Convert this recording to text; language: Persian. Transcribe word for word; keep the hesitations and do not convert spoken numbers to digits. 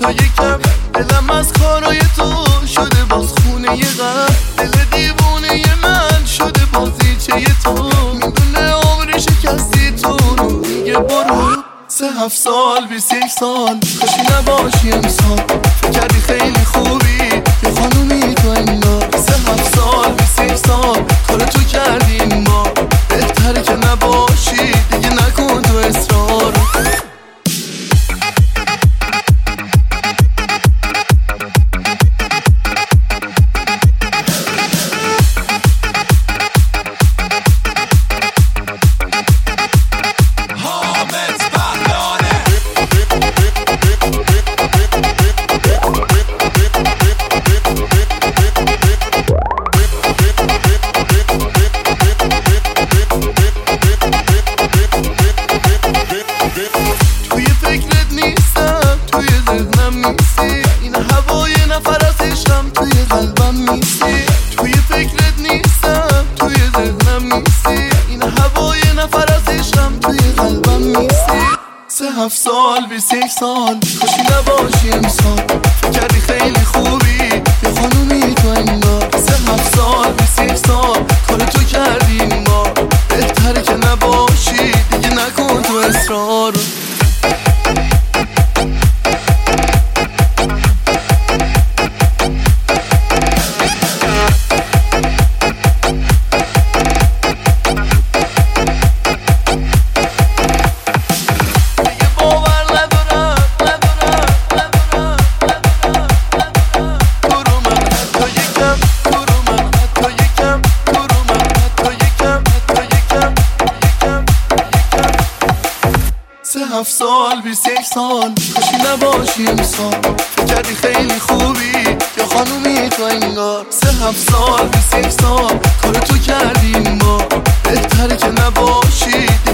حتی یکم دلم از کارای تو شده باز خونه ی غم. دل دیوونه من شده بازیچه تو، میدونه عمر شکستی تو رو میگه برو. سه هفت سال بیست یک سال کاشی نباشی امسال، فکر کردی خیلی خوبی یه خانومی تو انگار. سه هفت سال بیست یک سال کار تو کردی این بار، بهتره که نباشی دیگه نکن تو اصرار. توی فکرت نیستم، توی ذهنم نیستی، این هوای نفرت عشقم توی قلبم نیستی. توی فکرت نیستم، توی ذهنم نیستی، این هوای نفرت عشقم توی قلبم نیستی. سه هفت سال بیست یک سال کاشی نباشی امسال، فکر کردی خیلی خوبی یه خانومی تو انگار. سه هفت سال بیست یک سال کار تو کردی این بار، بهتره که نباشی دیگه نکن تو اصرار. سه هفت سال بیست یک سال کاشی نباشی امسال، فکر کردی خیلی خوبی یا خانومی تو انگار. سه هفت سال بیست یک سال کار تو کردی این بار، بهتره که نباشی